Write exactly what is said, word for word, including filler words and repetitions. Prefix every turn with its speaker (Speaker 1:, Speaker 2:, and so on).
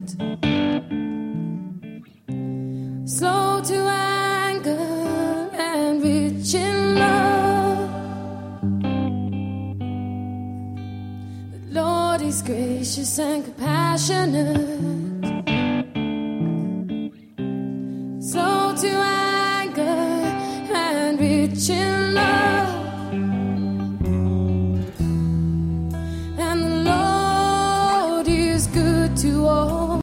Speaker 1: slow to anger and rich in love. The Lord is gracious and compassionate, slow to anger and rich in love.